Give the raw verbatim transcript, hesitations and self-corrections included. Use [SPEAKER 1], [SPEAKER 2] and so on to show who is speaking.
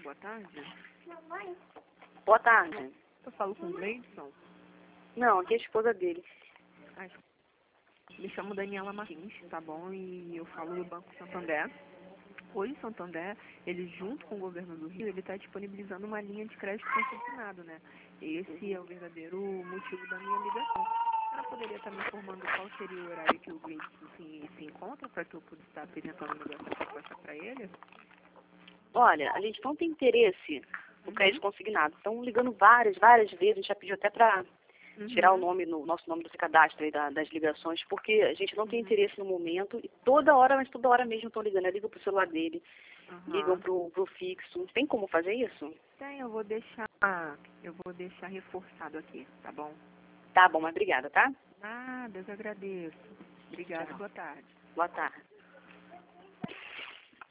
[SPEAKER 1] Boa tarde.
[SPEAKER 2] Boa tarde.
[SPEAKER 1] Eu falo com o Gleidson.
[SPEAKER 2] Não, aqui é a esposa dele.
[SPEAKER 1] Ah, me chamo Daniela Martins, tá bom? E eu falo do Banco Santander. Hoje o Santander, ele junto com o governo do Rio, ele está disponibilizando uma linha de crédito consignado, né? Esse é o verdadeiro motivo da minha ligação. Ela poderia estar me informando qual seria o horário que o Gleidson se, se encontra para que eu pudesse estar apresentando o negócio de proposta para ele?
[SPEAKER 2] Olha, a gente não tem interesse no
[SPEAKER 1] Uhum.
[SPEAKER 2] crédito consignado. Estão ligando várias, várias vezes. A gente já pediu até para
[SPEAKER 1] Uhum.
[SPEAKER 2] tirar o nome, no nosso nome do cadastro aí da, das ligações, porque a gente não tem
[SPEAKER 1] Uhum.
[SPEAKER 2] interesse no momento. E toda hora, mas toda hora mesmo estão ligando. Ligam pro celular dele,
[SPEAKER 1] Uhum.
[SPEAKER 2] ligam pro, pro fixo. Tem como fazer isso?
[SPEAKER 1] Tem, eu vou deixar, eu vou deixar reforçado aqui, tá bom?
[SPEAKER 2] Tá bom, mas obrigada, tá?
[SPEAKER 1] Nada, eu agradeço. Obrigada,
[SPEAKER 2] Tchau.
[SPEAKER 1] boa tarde.
[SPEAKER 2] Boa tarde.